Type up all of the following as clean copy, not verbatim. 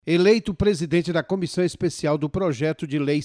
Eleito presidente da Comissão Especial do Projeto de Lei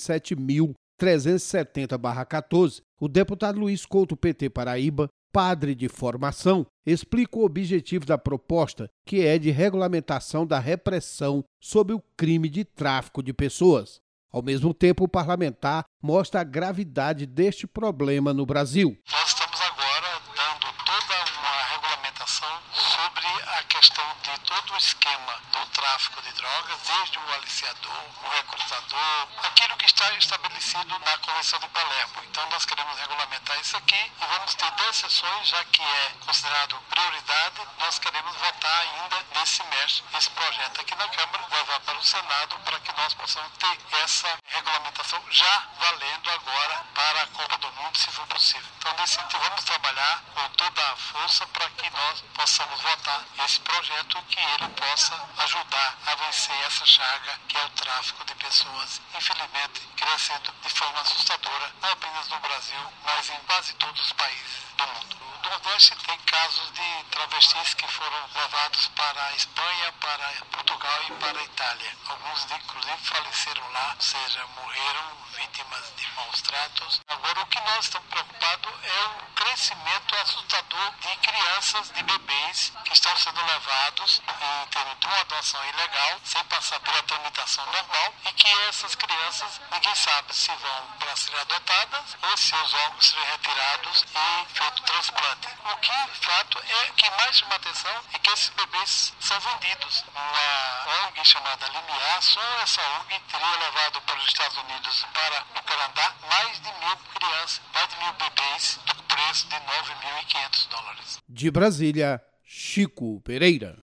7.370/14, o deputado Luiz Couto, PT Paraíba, padre de formação, explica o objetivo da proposta, que é de regulamentação da repressão sobre o crime de tráfico de pessoas. Ao mesmo tempo, o parlamentar mostra a gravidade deste problema no Brasil. Nós estamos agora dando toda uma regulamentação sobre a questão de todo o esquema do tráfico de drogas, desde o aliciador, o recrutador, aquilo que está estabelecido na Convenção de Palermo. Então nós queremos regulamentar isso aqui e vamos ter 10 sessões, já que é considerado prioridade. Nós queremos votar ainda nesse semestre esse projeto aqui na Câmara, levar para o Senado para que nós possamos ter essa regulamentação já valendo agora para a Copa do Mundo, se for possível. Então nesse sentido vamos trabalhar com toda a força para que nós possamos votar esse projeto, que ele possa ajudar a vencer essa chaga que é o tráfico de pessoas, infelizmente crescendo de forma assustadora, não apenas no Brasil, mas em quase todos os países do mundo. No Nordeste tem casos de travestis que foram levados para a Espanha, para Portugal e para a Itália. Alguns inclusive faleceram lá, ou seja, morreram vítimas de maus tratos. Agora o que nós estamos preocupados é o crescimento assustador de crianças, de bebês que estão sendo levados em termos de uma adoção ilegal, sem passar pela tramitação normal, e que essas crianças, ninguém sabe se vão para serem adotadas ou se os órgãos serem retirados e feito transplante. O que, de fato, é que mais chama atenção é que esses bebês são vendidos. Uma ONG chamada Limiar, só essa ONG teria levado para os Estados Unidos e para o Canadá mais de 1.000 crianças, mais de 1.000 bebês, do preço de $9.500. De Brasília, Chico Pereira.